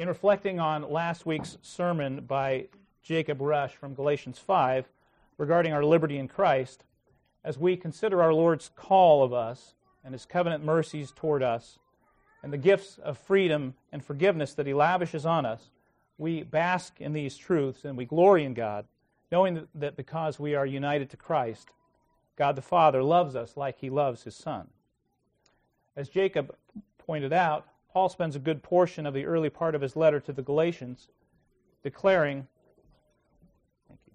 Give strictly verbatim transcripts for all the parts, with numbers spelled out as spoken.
In reflecting on last week's sermon by Jacob Rush from Galatians five regarding our liberty in Christ, as we consider our Lord's call of us and His covenant mercies toward us and the gifts of freedom and forgiveness that He lavishes on us, we bask in these truths and we glory in God, knowing that because we are united to Christ, God the Father loves us like He loves His Son. As Jacob pointed out, Paul spends a good portion of the early part of his letter to the Galatians declaring, thank you.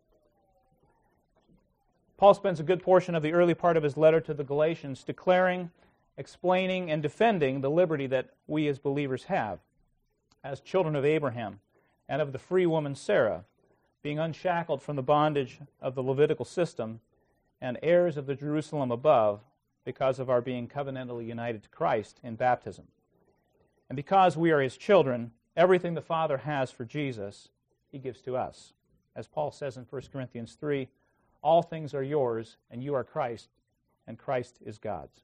Paul spends a good portion of the early part of his letter to the Galatians declaring, explaining, and defending the liberty that we as believers have, as children of Abraham and of the free woman Sarah, being unshackled from the bondage of the Levitical system and heirs of the Jerusalem above, because of our being covenantally united to Christ in baptism. And because we are His children, everything the Father has for Jesus, He gives to us. As Paul says in First Corinthians three, all things are yours, and you are Christ, and Christ is God's.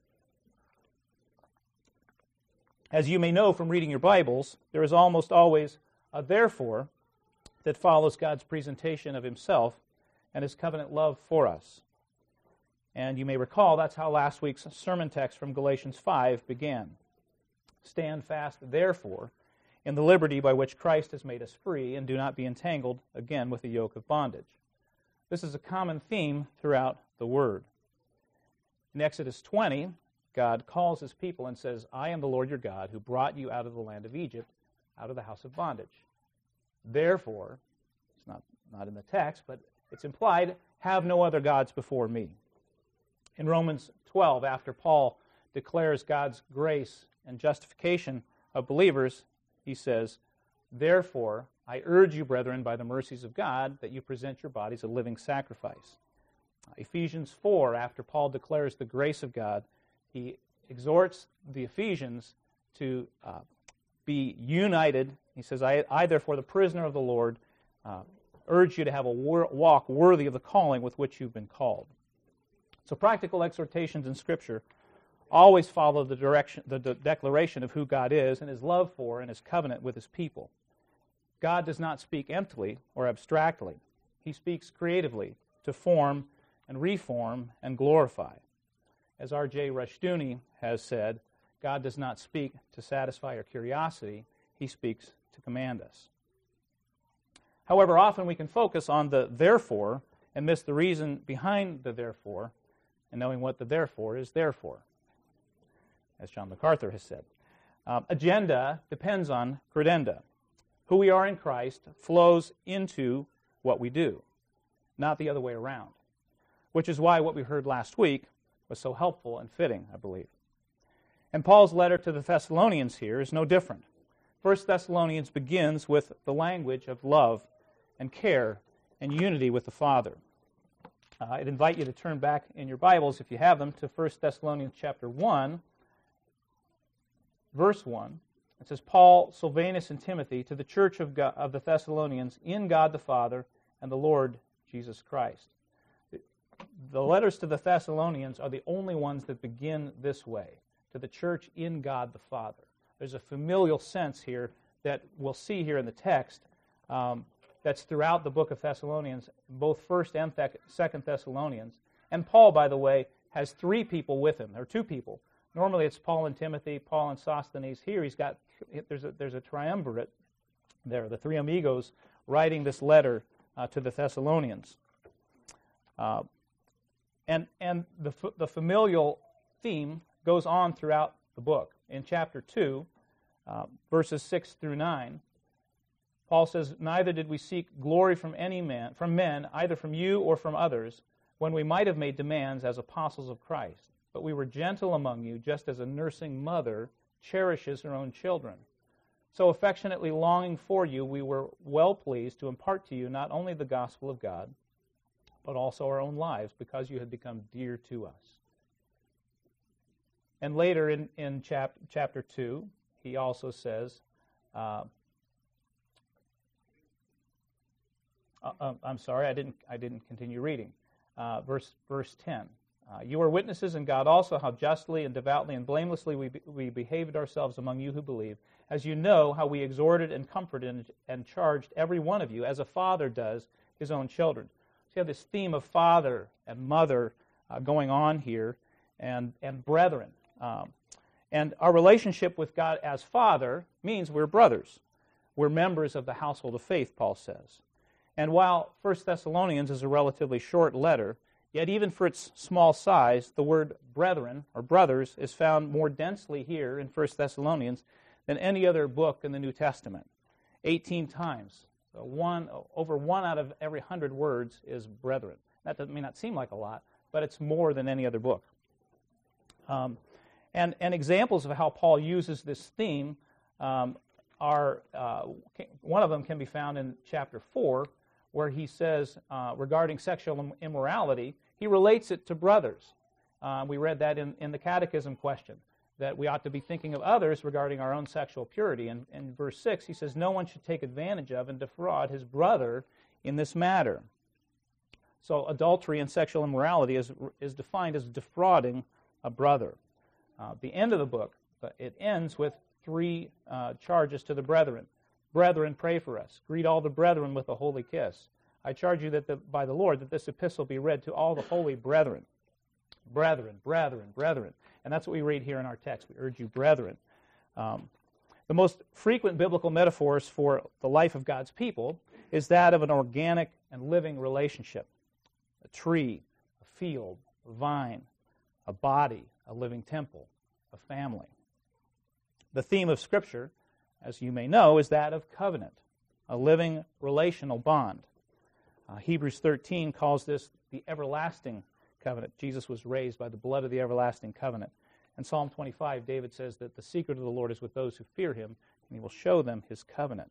As you may know from reading your Bibles, there is almost always a therefore that follows God's presentation of Himself and His covenant love for us. And you may recall that's how last week's sermon text from Galatians five began. Stand fast, therefore, in the liberty by which Christ has made us free, and do not be entangled again with the yoke of bondage. This is a common theme throughout the Word. In Exodus twenty, God calls His people and says, I am the Lord your God who brought you out of the land of Egypt, out of the house of bondage. Therefore, it's not, not in the text, but it's implied, have no other gods before me. In Romans twelve, after Paul declares God's grace and justification of believers, he says, therefore, I urge you, brethren, by the mercies of God, that you present your bodies a living sacrifice. Ephesians four, after Paul declares the grace of God, he exhorts the Ephesians to uh, be united. He says, I, I, therefore, the prisoner of the Lord, uh, urge you to have a wor- walk worthy of the calling with which you've been called. So practical exhortations in Scripture always follow the direction, the de- declaration of who God is and His love for and His covenant with His people. God does not speak emptily or abstractly. He speaks creatively to form and reform and glorify. As R J Rushdoony has said, God does not speak to satisfy our curiosity. He speaks to command us. However, often we can focus on the therefore and miss the reason behind the therefore, and knowing what the therefore is there for, as John MacArthur has said. Uh, agenda depends on credenda. Who we are in Christ flows into what we do, not the other way around, which is why what we heard last week was so helpful and fitting, I believe. And Paul's letter to the Thessalonians here is no different. First Thessalonians begins with the language of love and care and unity with the Father. Uh, I'd invite you to turn back in your Bibles, if you have them, to First Thessalonians chapter one, verse one. It says, Paul, Silvanus, and Timothy, to the church of, God, of the Thessalonians, in God the Father and the Lord Jesus Christ. The letters to the Thessalonians are the only ones that begin this way, to the church in God the Father. There's a familial sense here that we'll see here in the text um, that's throughout the book of Thessalonians, both First and Second Thessalonians. And Paul, by the way, has three people with him, or two people. Normally it's Paul and Timothy, Paul and Sosthenes. Here he's got, there's a, there's a triumvirate there, the three amigos writing this letter uh, to the Thessalonians. Uh, and and the, the familial theme goes on throughout the book. In chapter two, uh, verses six through nine, Paul says, neither did we seek glory from any man, from men, either from you or from others, when we might have made demands as apostles of Christ. But we were gentle among you, just as a nursing mother cherishes her own children. So affectionately longing for you, we were well pleased to impart to you not only the gospel of God, but also our own lives, because you had become dear to us. And later in, in chap, chapter two, he also says, uh, uh, I'm sorry, I didn't I didn't continue reading. Uh, verse verse ten. Uh, you are witnesses, and God also, how justly and devoutly and blamelessly we, be, we behaved ourselves among you who believe, as you know how we exhorted and comforted and, and charged every one of you, as a father does his own children. So you have this theme of father and mother uh, going on here, and, and brethren. Um, and our relationship with God as Father means we're brothers. We're members of the household of faith, Paul says. And while First Thessalonians is a relatively short letter, yet even for its small size, the word brethren, or brothers, is found more densely here in First Thessalonians than any other book in the New Testament. eighteen times. So one, over one out of every hundred words is brethren. That may not seem like a lot, but it's more than any other book. Um, and, and examples of how Paul uses this theme um, are, uh, one of them can be found in chapter four, where he says uh, regarding sexual immorality, he relates it to brothers. Uh, we read that in, in the catechism question, that we ought to be thinking of others regarding our own sexual purity. And in verse six, he says, no one should take advantage of and defraud his brother in this matter. So adultery and sexual immorality is, is defined as defrauding a brother. Uh, the end of the book, it ends with three uh, charges to the brethren. Brethren, pray for us. Greet all the brethren with a holy kiss. I charge you that the, by the Lord that this epistle be read to all the holy brethren. Brethren, brethren, brethren. And that's what we read here in our text. We urge you, brethren. Um, the most frequent biblical metaphors for the life of God's people is that of an organic and living relationship. A tree, a field, a vine, a body, a living temple, a family. The theme of Scripture, as you may know, is that of covenant, a living relational bond. Uh, Hebrews thirteen calls this the everlasting covenant. Jesus was raised by the blood of the everlasting covenant. In Psalm twenty-five, David says that the secret of the Lord is with those who fear him, and he will show them his covenant.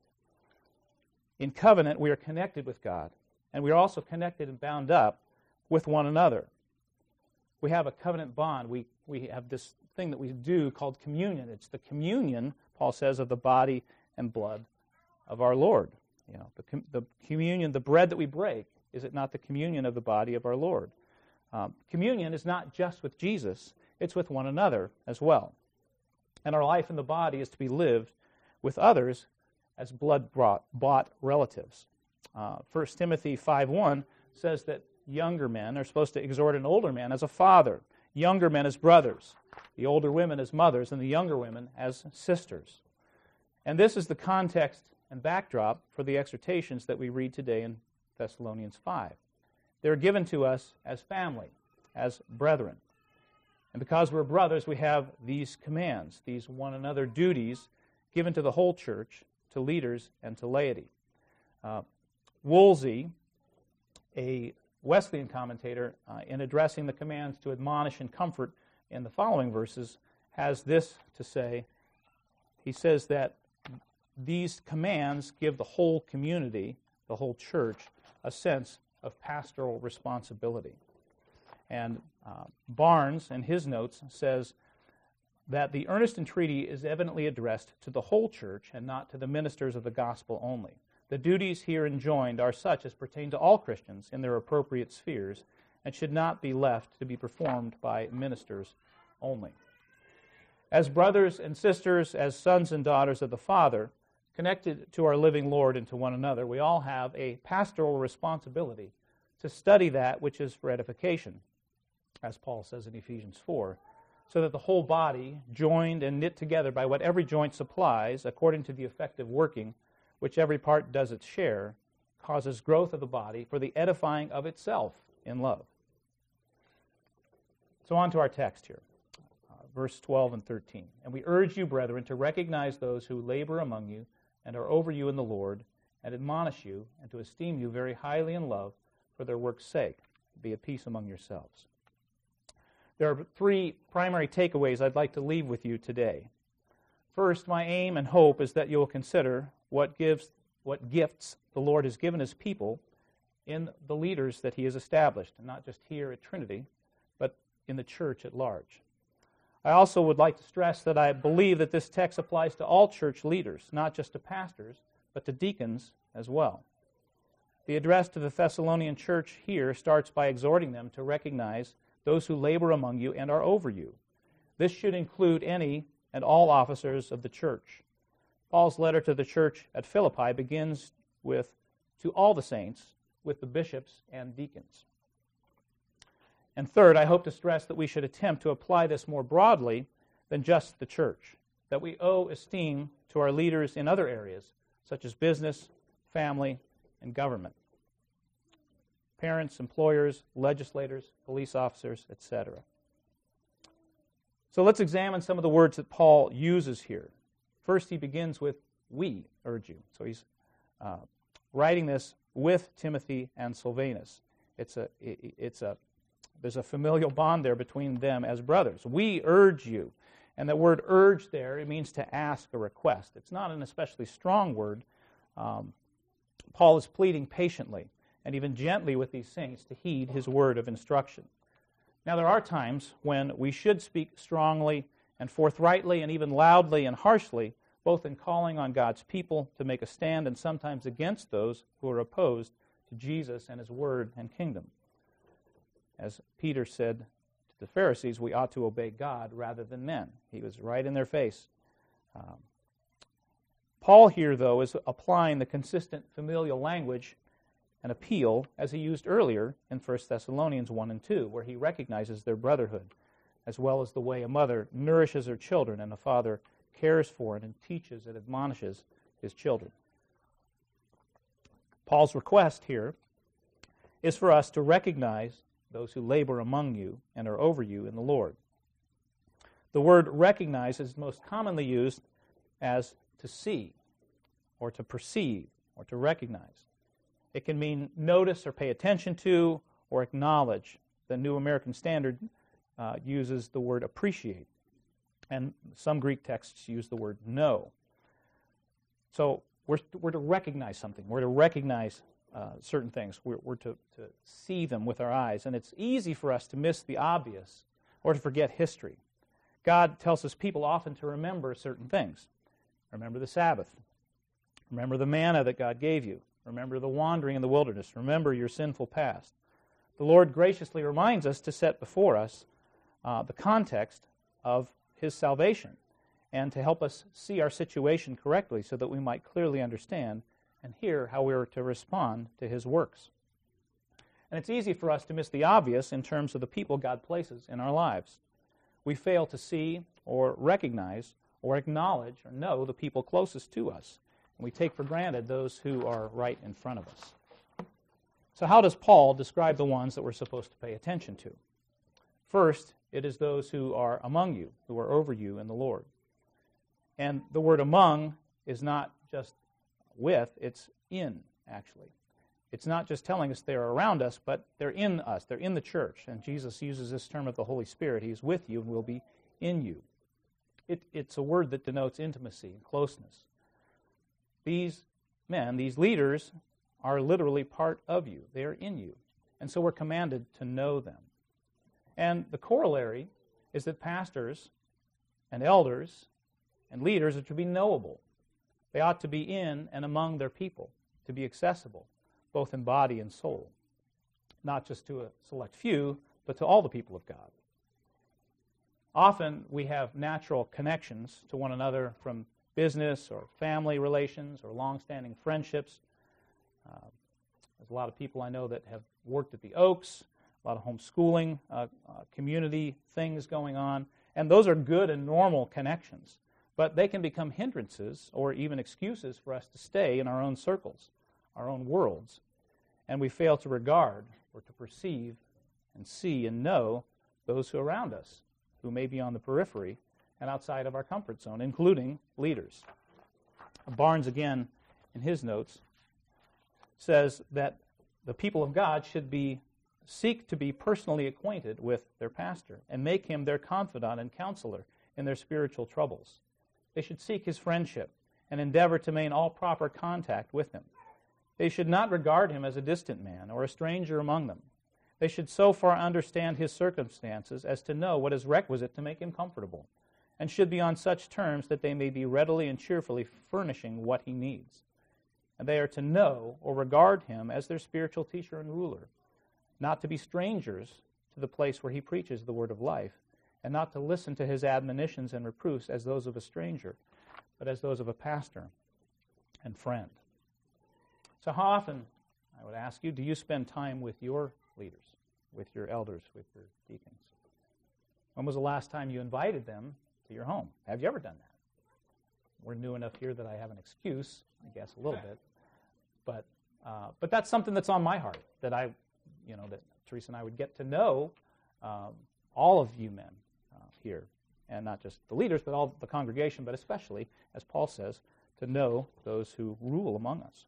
In covenant, we are connected with God, and we are also connected and bound up with one another. We have a covenant bond. We, we have this thing that we do called communion. It's the communion, Paul says, of the body and blood of our Lord. You know, the, the communion, the bread that we break, is it not the communion of the body of our Lord? Um, communion is not just with Jesus, it's with one another as well. And our life in the body is to be lived with others as blood-bought relatives. Uh, First Timothy five one says that younger men are supposed to exhort an older man as a father, younger men as brothers, the older women as mothers, and the younger women as sisters. And this is the context and backdrop for the exhortations that we read today in Thessalonians five. They're given to us as family, as brethren. And because we're brothers, we have these commands, these one another duties given to the whole church, to leaders, and to laity. Uh, Woolsey, a Wesleyan commentator, uh, in addressing the commands to admonish and comfort in the following verses, has this to say. He says that these commands give the whole community, the whole church, a sense of pastoral responsibility. And uh, Barnes, in his notes, says that the earnest entreaty is evidently addressed to the whole church and not to the ministers of the gospel only. The duties here enjoined are such as pertain to all Christians in their appropriate spheres and should not be left to be performed by ministers only. As brothers and sisters, as sons and daughters of the Father, connected to our living Lord and to one another, we all have a pastoral responsibility to study that which is for edification, as Paul says in Ephesians four, so that the whole body, joined and knit together by what every joint supplies, according to the effective working which every part does its share, causes growth of the body for the edifying of itself in love. So on to our text here, uh, verse twelve and thirteen. And we urge you, brethren, to recognize those who labor among you and are over you in the Lord, and admonish you, and to esteem you very highly in love for their work's sake. Be at peace among yourselves. There are three primary takeaways I'd like to leave with you today. First, my aim and hope is that you will consider what gives, what gifts the Lord has given his people in the leaders that he has established, and not just here at Trinity, but in the church at large. I also would like to stress that I believe that this text applies to all church leaders, not just to pastors, but to deacons as well. The address to the Thessalonian church here starts by exhorting them to recognize those who labor among you and are over you. This should include any and all officers of the church. Paul's letter to the church at Philippi begins with, to all the saints, with the bishops and deacons. And third, I hope to stress that we should attempt to apply this more broadly than just the church, that we owe esteem to our leaders in other areas, such as business, family, and government. Parents, employers, legislators, police officers, et cetera. So let's examine some of the words that Paul uses here. First, he begins with, we urge you. So he's uh, writing this with Timothy and Silvanus. It's a, it's a, there's a familial bond there between them as brothers. We urge you. And the word urge there, it means to ask a request. It's not an especially strong word. Um, Paul is pleading patiently and even gently with these saints to heed his word of instruction. Now, there are times when we should speak strongly and forthrightly and even loudly and harshly, both in calling on God's people to make a stand and sometimes against those who are opposed to Jesus and his word and kingdom. As Peter said to the Pharisees, we ought to obey God rather than men. He was right in their face. Um, Paul here, though, is applying the consistent familial language and appeal as he used earlier in First Thessalonians one and two, where he recognizes their brotherhood, as well as the way a mother nourishes her children and a father cares for and teaches and admonishes his children. Paul's request here is for us to recognize those who labor among you and are over you in the Lord. The word recognize is most commonly used as to see, or to perceive, or to recognize. It can mean notice or pay attention to, or acknowledge. The New American Standard uh, uses the word appreciate, and some Greek texts use the word know. So we're, we're to recognize something. We're to recognize uh, certain things. We're, we're to, to see them with our eyes, and it's easy for us to miss the obvious or to forget history. God tells his people often to remember certain things. Remember the Sabbath. Remember the manna that God gave you. Remember the wandering in the wilderness. Remember your sinful past. The Lord graciously reminds us to set before us uh, the context of his salvation and to help us see our situation correctly so that we might clearly understand and hear how we are to respond to his works. And it's easy for us to miss the obvious in terms of the people God places in our lives. We fail to see or recognize or acknowledge or know the people closest to us. And we take for granted those who are right in front of us. So how does Paul describe the ones that we're supposed to pay attention to? First, it is those who are among you, who are over you in the Lord. And the word among is not just with, it's in, actually. It's not just telling us they're around us, but they're in us. They're in the church. And Jesus uses this term of the Holy Spirit. He is with you and will be in you. It, it's a word that denotes intimacy and closeness. These men, these leaders, are literally part of you. They are in you. And so we're commanded to know them. And the corollary is that pastors and elders and leaders are to be knowable. They ought to be in and among their people, to be accessible, both in body and soul, not just to a select few, but to all the people of God. Often we have natural connections to one another from business or family relations or long-standing friendships. Uh, there's a lot of people I know that have worked at the Oaks, a lot of homeschooling, uh, uh, community things going on, and those are good and normal connections. But they can become hindrances or even excuses for us to stay in our own circles, our own worlds, and we fail to regard or to perceive and see and know those who are around us, who may be on the periphery and outside of our comfort zone, including leaders. Barnes, again, in his notes, says that the people of God should be seek to be personally acquainted with their pastor and make him their confidant and counselor in their spiritual troubles. They should seek his friendship and endeavor to maintain all proper contact with him. They should not regard him as a distant man or a stranger among them. They should so far understand his circumstances as to know what is requisite to make him comfortable, and should be on such terms that they may be readily and cheerfully furnishing what he needs. And they are to know or regard him as their spiritual teacher and ruler, not to be strangers to the place where he preaches the word of life, and not to listen to his admonitions and reproofs as those of a stranger, but as those of a pastor and friend. So how often, I would ask you, do you spend time with your leaders, with your elders, with your deacons? When was the last time you invited them to your home? Have you ever done that? We're new enough here that I have an excuse, I guess, a little bit. But uh, but that's something that's on my heart, that I, you know, that Teresa and I would get to know um, all of you men uh, here, and not just the leaders, but all the congregation, but especially, as Paul says, to know those who rule among us.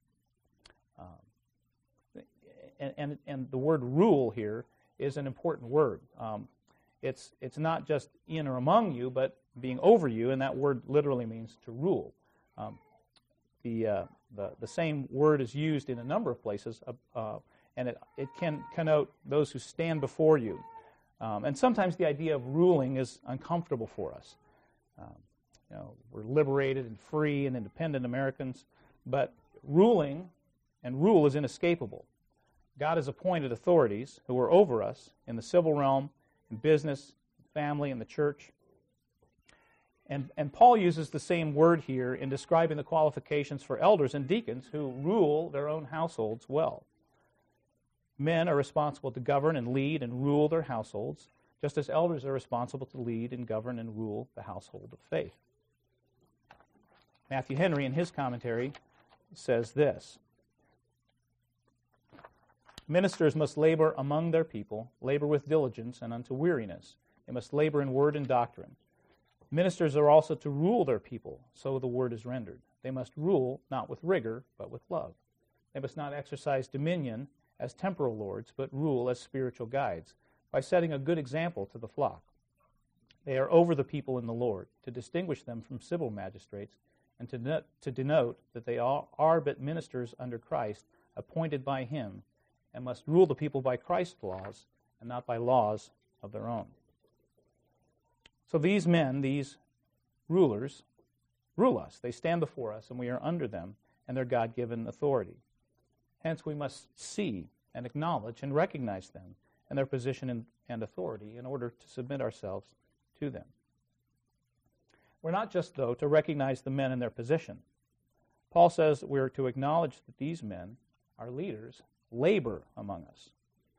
Um, and, and and the word rule here is an important word. Um, it's it's not just in or among you, but being over you, and that word literally means to rule. Um, the, uh, the the same word is used in a number of places, uh, uh, and it, it can connote those who stand before you. Um, and sometimes the idea of ruling is uncomfortable for us. Um, you know, we're liberated and free and independent Americans, but ruling and rule is inescapable. God has appointed authorities who are over us in the civil realm, in business, family, and the church. And, and Paul uses the same word here in describing the qualifications for elders and deacons who rule their own households well. Men are responsible to govern and lead and rule their households, just as elders are responsible to lead and govern and rule the household of faith. Matthew Henry, in his commentary, says this: Ministers must labor among their people, labor with diligence and unto weariness. They must labor in word and doctrine. Ministers are also to rule their people, so the word is rendered. They must rule not with rigor, but with love. They must not exercise dominion as temporal lords, but rule as spiritual guides, by setting a good example to the flock. They are over the people in the Lord, to distinguish them from civil magistrates, and to, no- to denote that they all are but ministers under Christ, appointed by him, and must rule the people by Christ's laws, and not by laws of their own. So these men, these rulers, rule us. They stand before us, and we are under them and their God-given authority. Hence, we must see and acknowledge and recognize them and their position and, and authority in order to submit ourselves to them. We're not just, though, to recognize the men in their position. Paul says that we're to acknowledge that these men, our leaders, labor among us.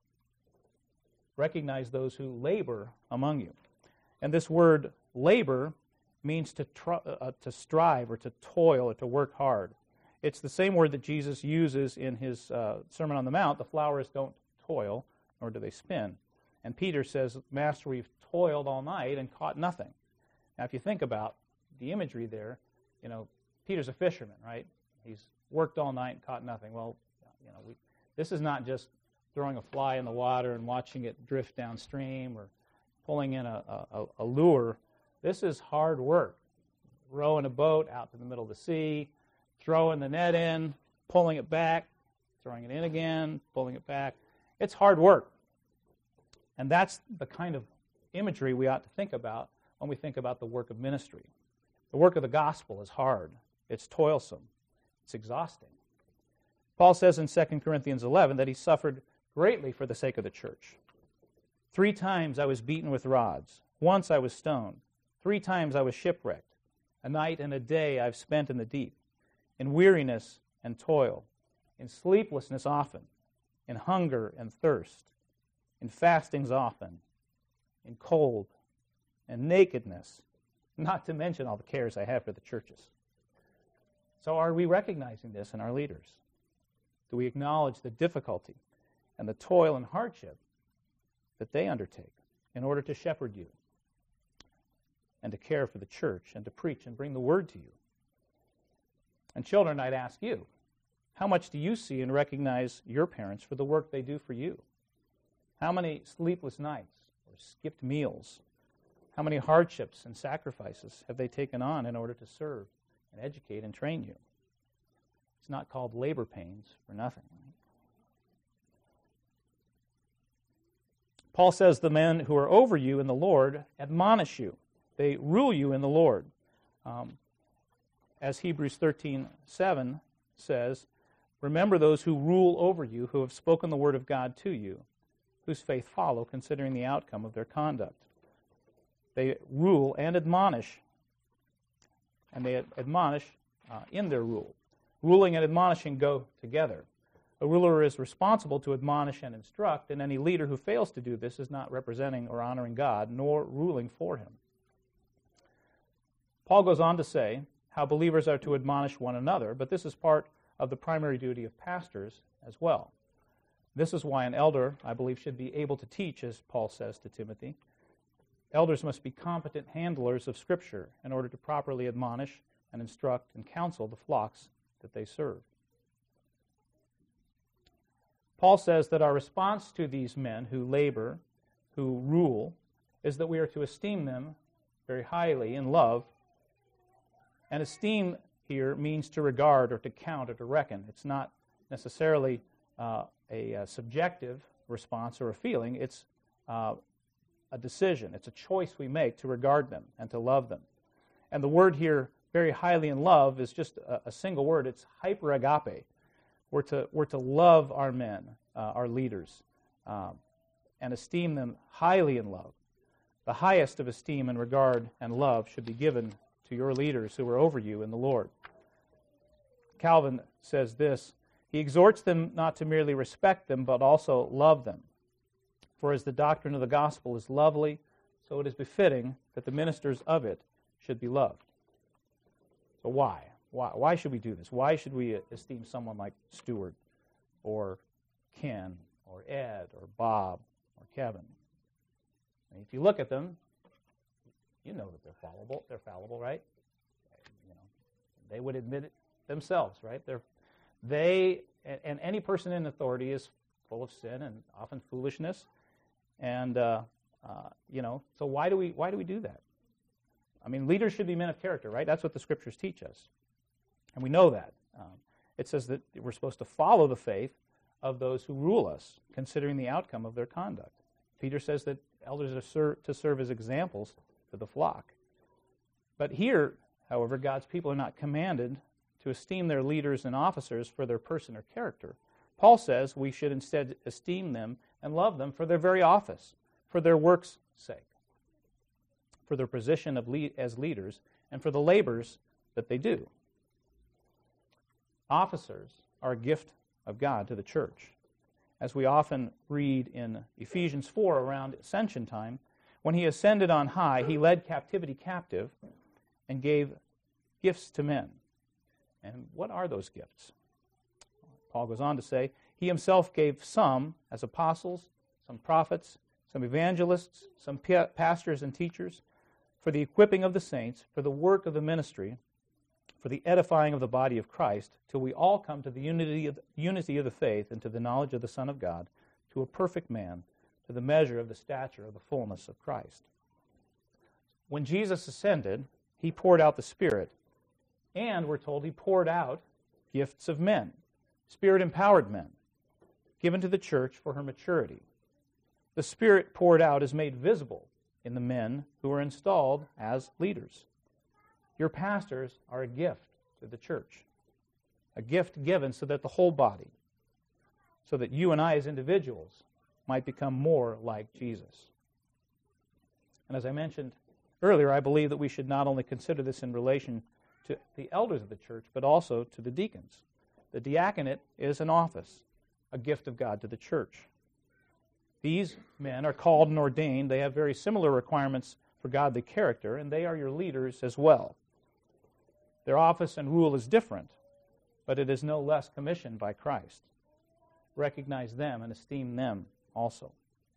Recognize those who labor among you. And this word labor means to tr- uh, to strive or to toil or to work hard. It's the same word that Jesus uses in his uh, Sermon on the Mount. The flowers don't toil, nor do they spin. And Peter says, Master, we've toiled all night and caught nothing. Now, if you think about the imagery there, you know, Peter's a fisherman, right? He's worked all night and caught nothing. Well, you know, we, this is not just throwing a fly in the water and watching it drift downstream or pulling in a, a, a lure. This is hard work. Rowing a boat out to the middle of the sea, throwing the net in, pulling it back, throwing it in again, pulling it back. It's hard work. And that's the kind of imagery we ought to think about when we think about the work of ministry. The work of the gospel is hard. It's toilsome. It's exhausting. Paul says in Second Corinthians eleven that he suffered greatly for the sake of the church. Three times I was beaten with rods. Once I was stoned. Three times I was shipwrecked. A night and a day I've spent in the deep, in weariness and toil, in sleeplessness often, in hunger and thirst, in fastings often, in cold and nakedness, not to mention all the cares I have for the churches. So are we recognizing this in our leaders? Do we acknowledge the difficulty and the toil and hardship that they undertake in order to shepherd you and to care for the church and to preach and bring the word to you? And children, I'd ask you, how much do you see and recognize your parents for the work they do for you? How many sleepless nights or skipped meals? How many hardships and sacrifices have they taken on in order to serve and educate and train you? It's not called labor pains for nothing. Paul says the men who are over you in the Lord admonish you. They rule you in the Lord. Um, as Hebrews thirteen seven says, remember those who rule over you, who have spoken the word of God to you. whose faith follow, considering the outcome of their conduct. They rule and admonish, and they admonish uh, in their rule. Ruling and admonishing go together. A ruler is responsible to admonish and instruct, and any leader who fails to do this is not representing or honoring God, nor ruling for him. Paul goes on to say how believers are to admonish one another, but this is part of the primary duty of pastors as well. This is why an elder, I believe, should be able to teach, as Paul says to Timothy. Elders must be competent handlers of Scripture in order to properly admonish and instruct and counsel the flocks that they serve. Paul says that our response to these men who labor, who rule, is that we are to esteem them very highly in love. And esteem here means to regard or to count or to reckon. It's not necessarily uh, a, a subjective response or a feeling. It's uh, a decision. It's a choice we make to regard them and to love them. And the word here, very highly in love, is just a, a single word. It's hyperagape. We're to, we're to love our men, uh, our leaders, um, and esteem them highly in love. The highest of esteem and regard and love should be given to your leaders who are over you in the Lord. Calvin says this, he exhorts them not to merely respect them, but also love them. For as the doctrine of the gospel is lovely, so it is befitting that the ministers of it should be loved. So why? Why, why should we do this? Why should we esteem someone like Stuart or Ken or Ed or Bob or Kevin? And if you look at them, you know that they're fallible. They're fallible, right? You know, they would admit it themselves, right? They're, they and any person in authority is full of sin and often foolishness, and uh, uh, you know. So why do we why do we do that? I mean, leaders should be men of character, right? That's what the Scriptures teach us. And we know that. Um, it says that we're supposed to follow the faith of those who rule us, considering the outcome of their conduct. Peter says that elders are ser- to serve as examples to the flock. But here, however, God's people are not commanded to esteem their leaders and officers for their person or character. Paul says we should instead esteem them and love them for their very office, for their work's sake, for their position of lead- as leaders, and for the labors that they do. Officers are a gift of God to the church. As we often read in Ephesians four around ascension time, when he ascended on high, he led captivity captive and gave gifts to men. And what are those gifts? Paul goes on to say, he himself gave some as apostles, some prophets, some evangelists, some pastors and teachers, for the equipping of the saints, for the work of the ministry, for the edifying of the body of Christ, till we all come to the unity of the, unity of the faith and to the knowledge of the Son of God, to a perfect man, to the measure of the stature of the fullness of Christ. When Jesus ascended, he poured out the Spirit, and we're told he poured out gifts of men, Spirit-empowered men, given to the church for her maturity. The Spirit poured out is made visible in the men who are installed as leaders. Your pastors are a gift to the church, a gift given so that the whole body, so that you and I as individuals might become more like Jesus. And as I mentioned earlier, I believe that we should not only consider this in relation to the elders of the church, but also to the deacons. The diaconate is an office, a gift of God to the church. These men are called and ordained. They have very similar requirements for godly character, and they are your leaders as well. Their office and rule is different, but it is no less commissioned by Christ. Recognize them and esteem them also.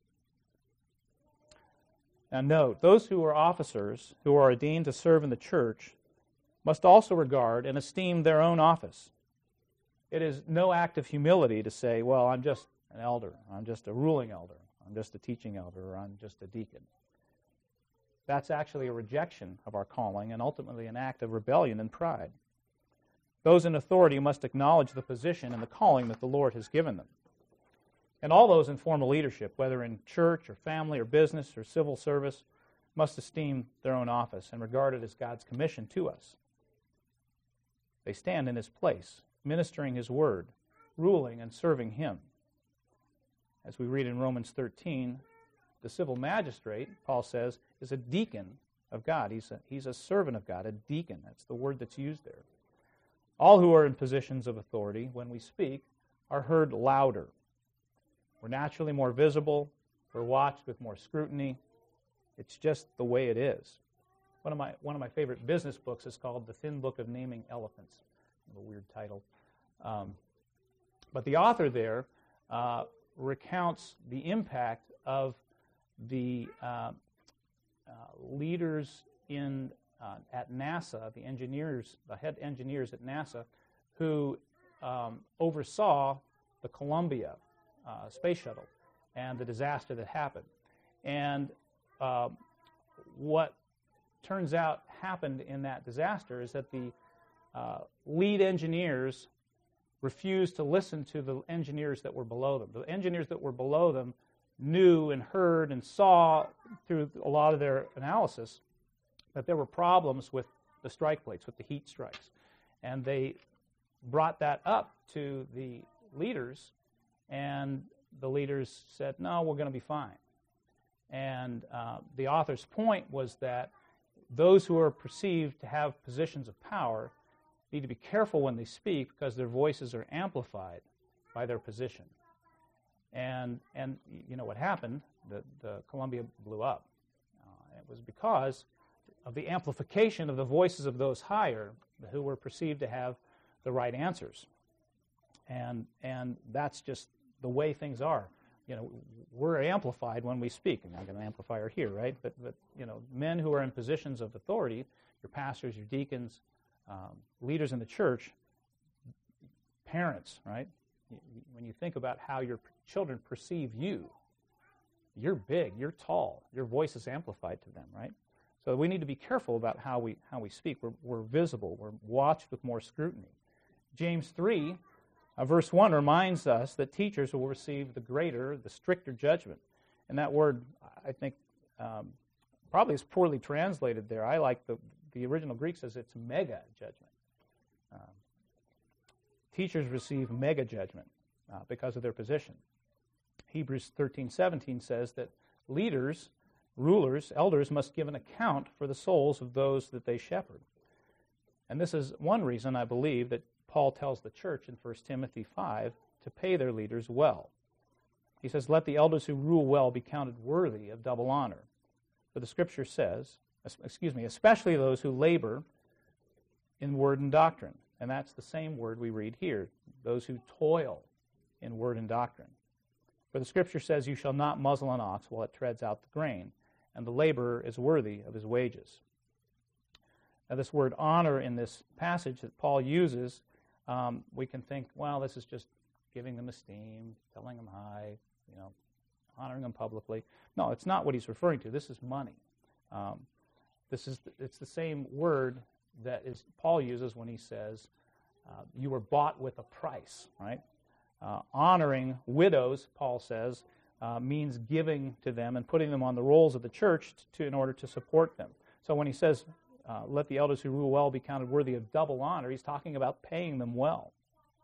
Now note, those who are officers, who are ordained to serve in the church, must also regard and esteem their own office. It is no act of humility to say, well, I'm just an elder, I'm just a ruling elder, I'm just a teaching elder, or I'm just a deacon. That's actually a rejection of our calling and ultimately an act of rebellion and pride. Those in authority must acknowledge the position and the calling that the Lord has given them. And all those in formal leadership, whether in church or family or business or civil service, must esteem their own office and regard it as God's commission to us. They stand in His place, ministering His word, ruling and serving Him. As we read in Romans thirteen, the civil magistrate, Paul says, is a deacon of God. He's a, he's a servant of God, a deacon. That's the word that's used there. All who are in positions of authority, when we speak, are heard louder. We're naturally more visible. We're watched with more scrutiny. It's just the way it is. One of my one of my favorite business books is called The Thin Book of Naming Elephants. A weird title. Um, but the author there uh, recounts the impact of the uh, uh, leaders in uh, at NASA, the engineers, the head engineers at NASA, who um, oversaw the Columbia uh, space shuttle and the disaster that happened. And uh, what turns out happened in that disaster is that the uh, lead engineers refused to listen to the engineers that were below them. The engineers that were below them knew and heard and saw through a lot of their analysis that there were problems with the strike plates, with the heat strikes. And they brought that up to the leaders, and the leaders said, no, we're going to be fine. And uh, the author's point was that those who are perceived to have positions of power need to be careful when they speak because their voices are amplified by their position. And, and you know what happened? The, the Columbia blew up. Uh, it was because of the amplification of the voices of those higher who were perceived to have the right answers. And, and that's just the way things are. You know, we're amplified when we speak. And I've got an amplifier here, right? But, but, you know, men who are in positions of authority, your pastors, your deacons, um, leaders in the church, parents, right? When you think about how your children perceive you, you're big, you're tall, your voice is amplified to them, right? So we need to be careful about how we how we speak. We're, we're visible, we're watched with more scrutiny. James three, uh, verse one reminds us that teachers will receive the greater, the stricter judgment. And that word, I think, um, probably is poorly translated there. I like the, the original Greek says it's mega judgment. Um, teachers receive mega judgment uh, because of their position. Hebrews thirteen seventeen says that leaders, rulers, elders must give an account for the souls of those that they shepherd. And this is one reason I believe that Paul tells the church in First Timothy five to pay their leaders well. He says, let the elders who rule well be counted worthy of double honor. For the Scripture says, excuse me, especially those who labor in word and doctrine. And that's the same word we read here, those who toil in word and doctrine. For the Scripture says, you shall not muzzle an ox while it treads out the grain, and the laborer is worthy of his wages. Now, this word honor in this passage that Paul uses, um, we can think, well, this is just giving them esteem, telling them hi, you know, honoring them publicly. No, it's not what he's referring to. This is money. Um, this is it's the same word that is Paul uses when he says, uh, you were bought with a price, right? Uh, honoring widows, Paul says, uh, means giving to them and putting them on the rolls of the church to, in order to support them. So when he says, uh, let the elders who rule well be counted worthy of double honor, he's talking about paying them well.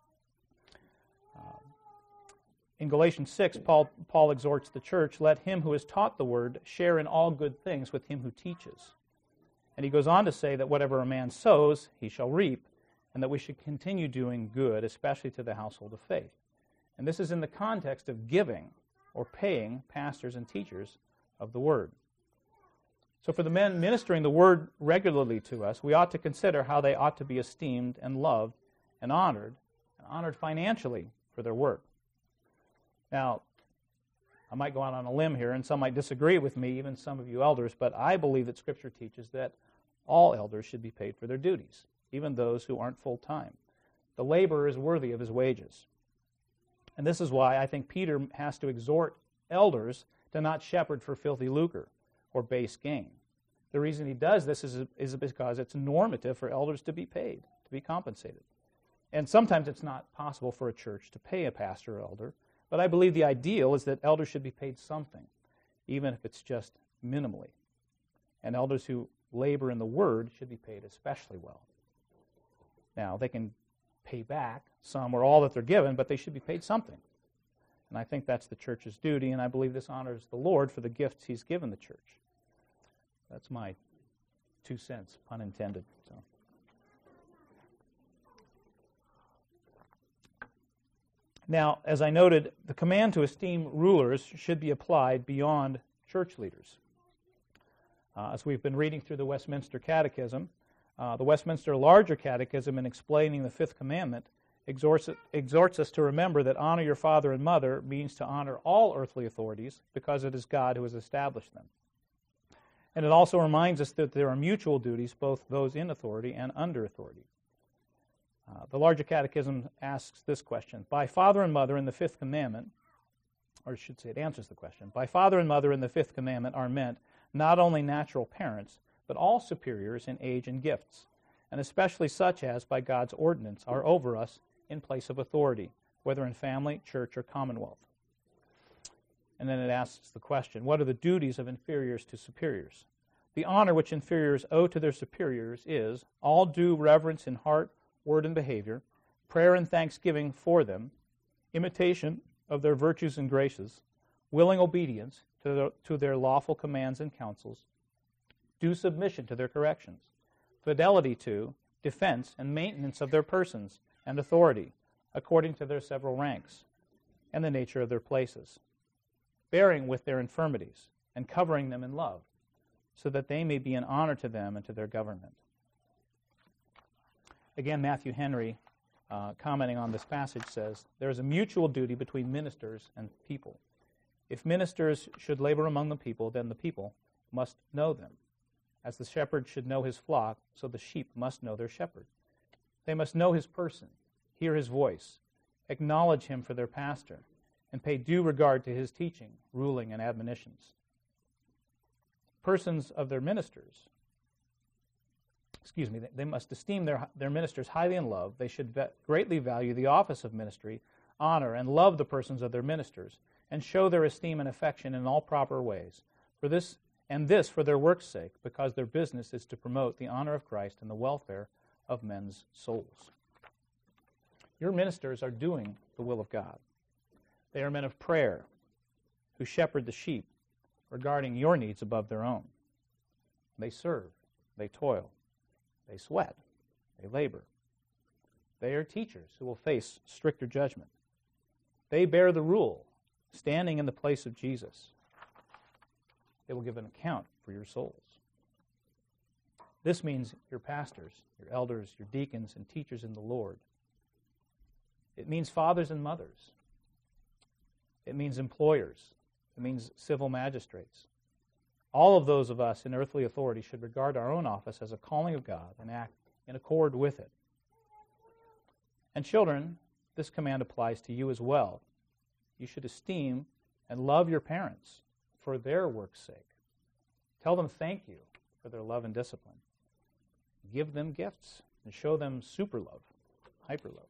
Um, in Galatians six, Paul, Paul exhorts the church, let him who has taught the word share in all good things with him who teaches. And he goes on to say that whatever a man sows, he shall reap, and that we should continue doing good, especially to the household of faith. And this is in the context of giving or paying pastors and teachers of the Word. So for the men ministering the Word regularly to us, we ought to consider how they ought to be esteemed and loved and honored, and honored financially for their work. Now, I might go out on a limb here, and some might disagree with me, even some of you elders, but I believe that Scripture teaches that all elders should be paid for their duties, even those who aren't full-time. The laborer is worthy of his wages. And this is why I think Peter has to exhort elders to not shepherd for filthy lucre or base gain. The reason he does this is, is because it's normative for elders to be paid, to be compensated. And sometimes it's not possible for a church to pay a pastor or elder, but I believe the ideal is that elders should be paid something, even if it's just minimally. And elders who labor in the Word should be paid especially well. Now, they can pay back some or all that they're given, but they should be paid something. And I think that's the church's duty, and I believe this honors the Lord for the gifts he's given the church. That's my two cents, pun intended. So. Now, as I noted, the command to esteem rulers should be applied beyond church leaders. Uh, as we've been reading through the Westminster Catechism, uh, the Westminster Larger Catechism, in explaining the Fifth Commandment, exhorts, exhorts us to remember that honor your father and mother means to honor all earthly authorities because it is God who has established them. And it also reminds us that there are mutual duties, both those in authority and under authority. Uh, the Larger Catechism asks this question: by father and mother in the Fifth Commandment, or I should say it answers the question, by father and mother in the Fifth Commandment are meant not only natural parents, but all superiors in age and gifts, and especially such as, by God's ordinance, are over us in place of authority, whether in family, church, or commonwealth. And then it asks the question, what are the duties of inferiors to superiors? The honor which inferiors owe to their superiors is all due reverence in heart, word, and behavior, prayer and thanksgiving for them, imitation of their virtues and graces, willing obedience to their, to their lawful commands and counsels, due submission to their corrections, fidelity to, defense, and maintenance of their persons and authority, according to their several ranks, and the nature of their places, bearing with their infirmities, and covering them in love, so that they may be an honor to them and to their government. Again, Matthew Henry, uh, commenting on this passage, says, there is a mutual duty between ministers and people. If ministers should labor among the people, then the people must know them. As the shepherd should know his flock, so the sheep must know their shepherd. They must know his person, hear his voice, acknowledge him for their pastor, and pay due regard to his teaching, ruling, and admonitions. Persons of their ministers, excuse me, they must esteem their, their ministers highly in love. They should ve- greatly value the office of ministry, honor, and love the persons of their ministers, and show their esteem and affection in all proper ways. For this, and this for their work's sake, because their business is to promote the honor of Christ and the welfare of men's souls. Your ministers are doing the will of God. They are men of prayer who shepherd the sheep, regarding your needs above their own. They serve, they toil, they sweat, they labor. They are teachers who will face stricter judgment. They bear the rule, standing in the place of Jesus. They will give an account for your souls. This means your pastors, your elders, your deacons, and teachers in the Lord. It means fathers and mothers. It means employers. It means civil magistrates. All of those of us in earthly authority should regard our own office as a calling of God and act in accord with it. And children, this command applies to you as well. You should esteem and love your parents for their work's sake. Tell them thank you for their love and discipline. Give them gifts and show them super love, hyper love.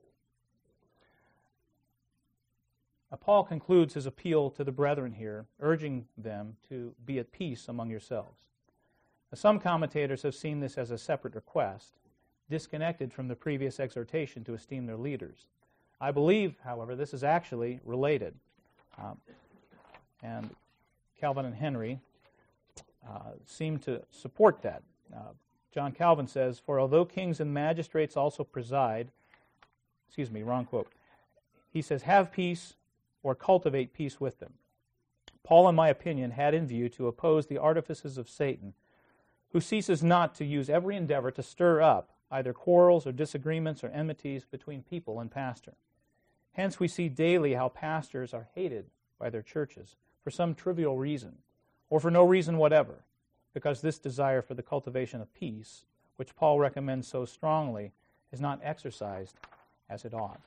Now, Paul concludes his appeal to the brethren here, urging them to be at peace among yourselves. Now, some commentators have seen this as a separate request, disconnected from the previous exhortation to esteem their leaders. I believe, however, this is actually related. Um, and Calvin and Henry uh, seem to support that. Uh, John Calvin says, "For although kings and magistrates also preside," excuse me, wrong quote. He says, "have peace or cultivate peace with them." Paul, in my opinion, had in view to oppose the artifices of Satan, who ceases not to use every endeavor to stir up either quarrels or disagreements or enmities between people and pastor. Hence we see daily how pastors are hated by their churches for some trivial reason, or for no reason whatever, because this desire for the cultivation of peace, which Paul recommends so strongly, is not exercised as it ought.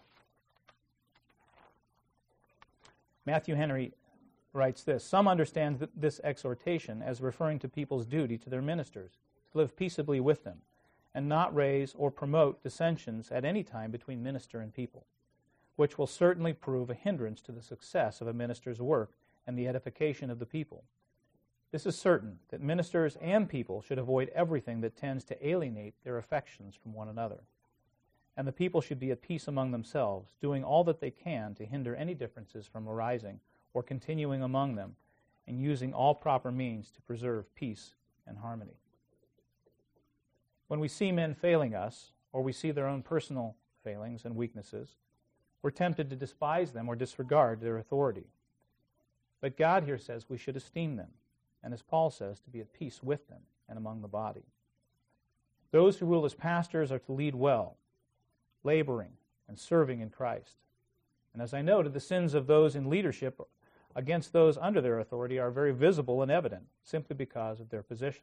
Matthew Henry writes this: "Some understand this exhortation as referring to people's duty to their ministers, to live peaceably with them, and not raise or promote dissensions at any time between minister and people, which will certainly prove a hindrance to the success of a minister's work and the edification of the people. This is certain, that ministers and people should avoid everything that tends to alienate their affections from one another. and the people should be at peace among themselves, doing all that they can to hinder any differences from arising or continuing among them, and using all proper means to preserve peace and harmony. When we see men failing us, or we see their own personal failings and weaknesses, we're tempted to despise them or disregard their authority. But God here says we should esteem them, and as Paul says, to be at peace with them and among the body. Those who rule as pastors are to lead well, laboring and serving in Christ. And as I noted, the sins of those in leadership against those under their authority are very visible and evident, simply because of their position.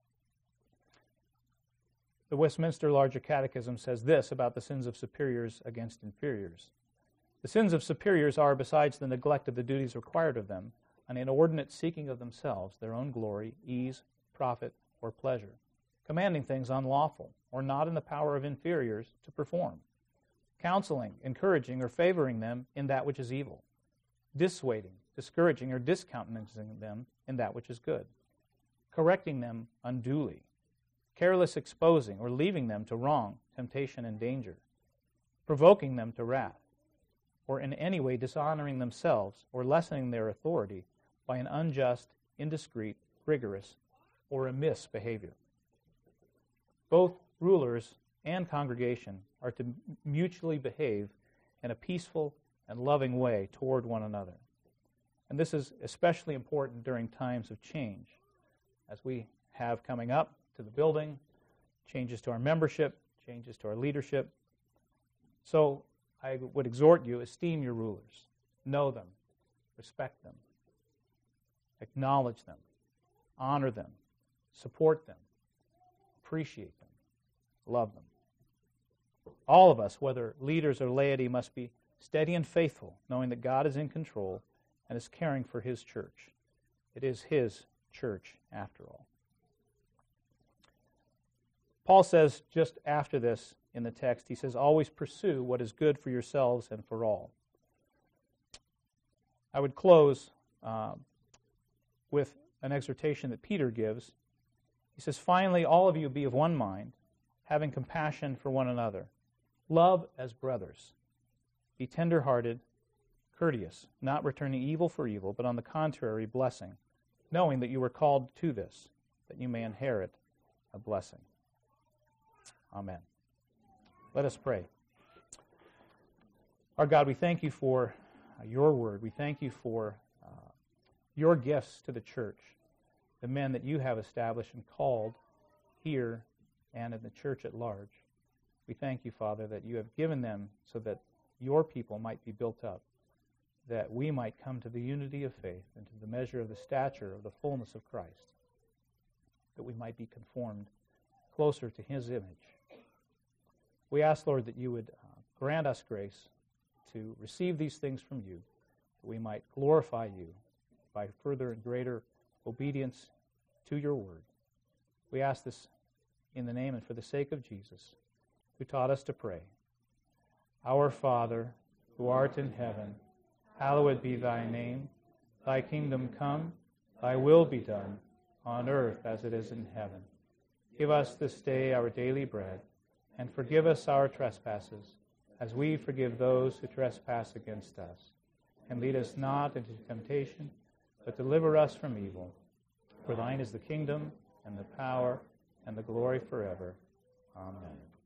The Westminster Larger Catechism says this about the sins of superiors against inferiors. The sins of superiors are, besides the neglect of the duties required of them, an inordinate seeking of themselves, their own glory, ease, profit, or pleasure, commanding things unlawful, or not in the power of inferiors to perform, counseling, encouraging, or favoring them in that which is evil, dissuading, discouraging, or discountenancing them in that which is good, correcting them unduly, careless exposing or leaving them to wrong, temptation, and danger, provoking them to wrath, or in any way dishonoring themselves or lessening their authority by an unjust, indiscreet, rigorous, or amiss behavior. Both rulers and congregation are to mutually behave in a peaceful and loving way toward one another. And this is especially important during times of change, as we have coming up to the building, changes to our membership, changes to our leadership. So I would exhort you, esteem your rulers, know them, respect them, acknowledge them, honor them, support them, appreciate them, love them. All of us, whether leaders or laity, must be steady and faithful, knowing that God is in control and is caring for His church. It is His church, after all. Paul says just after this in the text, he says, always pursue what is good for yourselves and for all. I would close uh, with an exhortation that Peter gives. He says, finally, all of you be of one mind, having compassion for one another. Love as brothers. Be tender-hearted, courteous, not returning evil for evil, but on the contrary, blessing, knowing that you were called to this, that you may inherit a blessing. Amen. Let us pray. Our God, we thank you for uh, your word. We thank you for uh, your gifts to the church, the men that you have established and called here and in the church at large. We thank you, Father, that you have given them so that your people might be built up, that we might come to the unity of faith and to the measure of the stature of the fullness of Christ, that we might be conformed closer to His image. We ask, Lord, that you would uh, grant us grace to receive these things from you, that we might glorify you by further and greater obedience to your word. We ask this in the name and for the sake of Jesus, who taught us to pray. Our Father, who art in heaven, hallowed be thy name. Thy kingdom come, thy will be done, on earth as it is in heaven. Give us this day our daily bread, and forgive us our trespasses, as we forgive those who trespass against us. And lead us not into temptation, but deliver us from evil. For thine is the kingdom, and the power, and the glory forever. Amen.